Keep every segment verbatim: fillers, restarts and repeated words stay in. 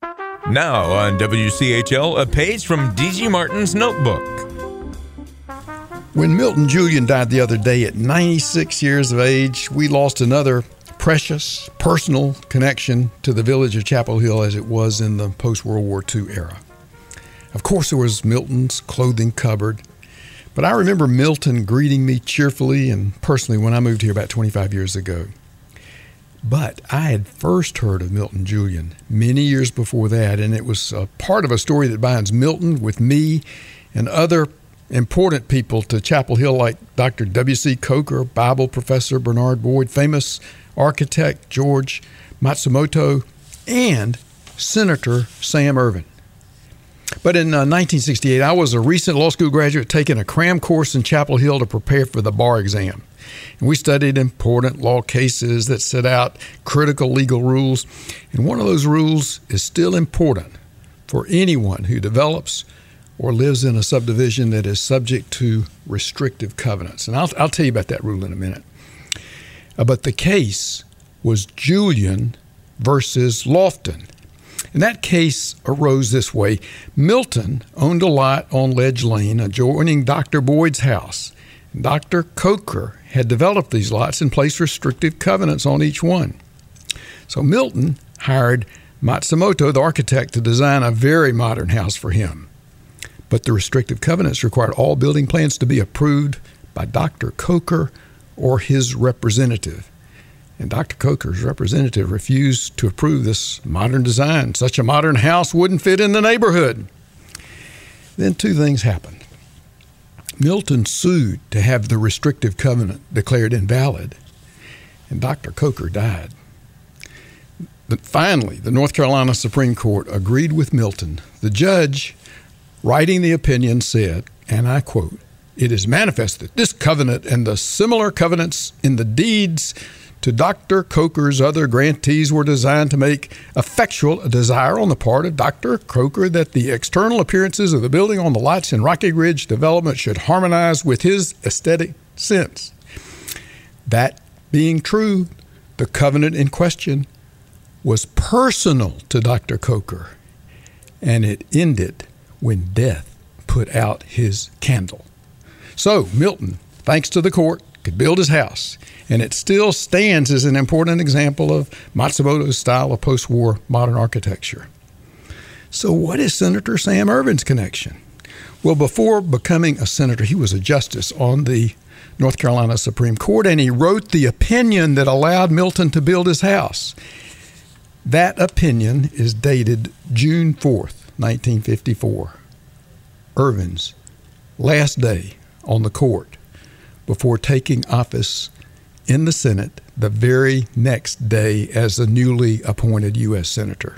Now on W C H L, a page from D G Martin's notebook. When Milton Julian died the other day at ninety-six years of age, we lost another precious, personal connection to the village of Chapel Hill as it was in the post-World War Two era. Of course, there was Milton's clothing cupboard, but I remember Milton greeting me cheerfully and personally when I moved here about twenty-five years ago. But I had first heard of Milton Julian many years before that, and it was a part of a story that binds Milton with me and other important people to Chapel Hill like Doctor W C Coker, Bible professor Bernard Boyd, famous architect George Matsumoto, and Senator Sam Ervin. But in uh, nineteen sixty-eight, I was a recent law school graduate taking a cram course in Chapel Hill to prepare for the bar exam. And we studied important law cases that set out critical legal rules. And one of those rules is still important for anyone who develops or lives in a subdivision that is subject to restrictive covenants. And I'll, I'll tell you about that rule in a minute. Uh, but the case was Julian versus Lofton. And that case arose this way. Milton owned a lot on Ledge Lane adjoining Doctor Boyd's house. Doctor Coker had developed these lots and placed restrictive covenants on each one. So Milton hired Matsumoto, the architect, to design a very modern house for him. But the restrictive covenants required all building plans to be approved by Doctor Coker or his representative. And Doctor Coker's representative refused to approve this modern design. Such a modern house wouldn't fit in the neighborhood. Then two things happened. Milton sued to have the restrictive covenant declared invalid, and Doctor Coker died. But finally, the North Carolina Supreme Court agreed with Milton. The judge, writing the opinion, said, and I quote, "It is manifest that this covenant and the similar covenants in the deeds to Doctor Coker's other grantees were designed to make effectual a desire on the part of Doctor Coker that the external appearances of the building on the lots in Rocky Ridge development should harmonize with his aesthetic sense. That being true, the covenant in question was personal to Doctor Coker, and it ended when death put out his candle." So Milton, thanks to the court, could build his house, and it still stands as an important example of Matsumoto's style of post-war modern architecture. So what is Senator Sam Ervin's connection? Well, before becoming a senator, he was a justice on the North Carolina Supreme Court, and he wrote the opinion that allowed Milton to build his house. That opinion is dated June fourth, nineteen fifty-four, Ervin's last day on the court before taking office in the Senate the very next day as a newly appointed U S Senator.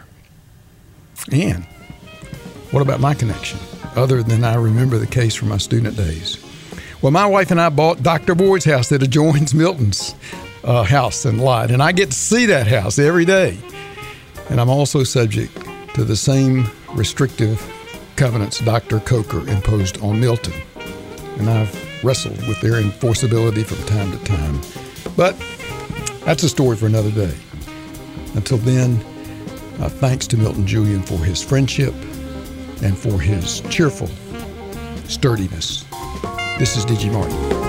And what about my connection, other than I remember the case from my student days? Well, my wife and I bought Doctor Boyd's house that adjoins Milton's uh, house and lot, and I get to see that house every day. And I'm also subject to the same restrictive covenants Doctor Coker imposed on Milton. And I've wrestled with their enforceability from time to time. But that's a story for another day. Until then, uh, thanks to Milton Julian for his friendship and for his cheerful sturdiness. This is D G Martin.